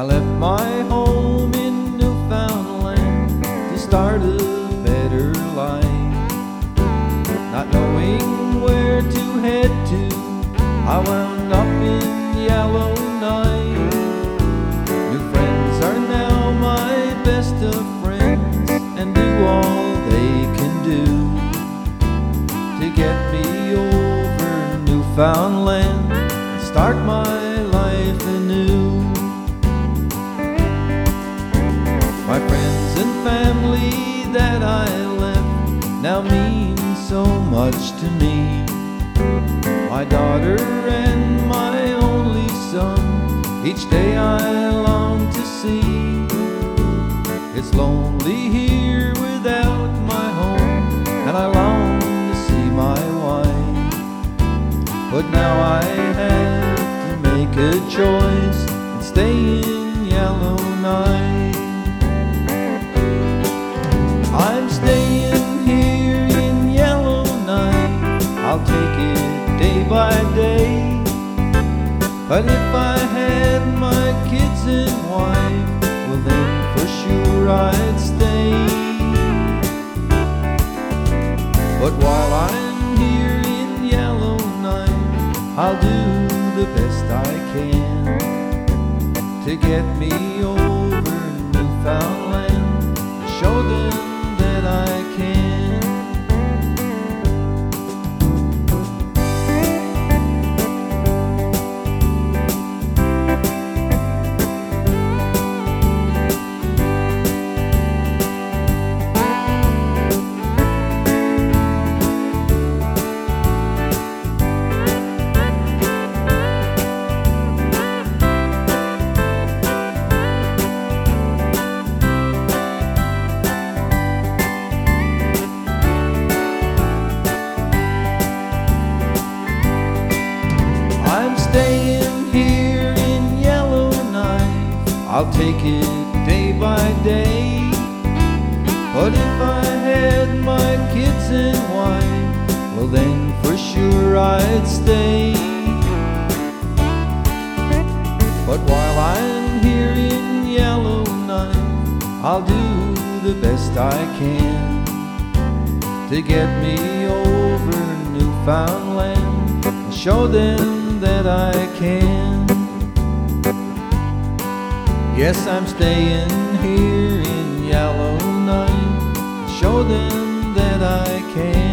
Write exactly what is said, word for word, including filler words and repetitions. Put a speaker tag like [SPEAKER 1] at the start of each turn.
[SPEAKER 1] I left my home in Newfoundland to start a better life. Not knowing where to head to, I wound up in Yellowknife. New friends are now my best of friends and do all they can do to get me over Newfoundland and start my life anew. My friends and family that I left now mean so much to me. My daughter and my only son, each day I long to see. It's lonely here without my home, and I long to see my wife. But now I have to make a choice and stay in Yellowknife. I'm staying here in Yellowknife, I'll take it day by day. But if I had my kids and wife, well then for sure I'd stay. But while I'm here in Yellowknife, I'll do the best I can to get me over Newfoundland, show them that I can. Staying here in Yellowknife, I'll take it day by day. But if I had my kids and wife, well then for sure I'd stay. But while I'm here in Yellowknife, I'll do the best I can to get me over Newfoundland and show them that I can. Yes, I'm staying here in Yellowknife, show them that I can.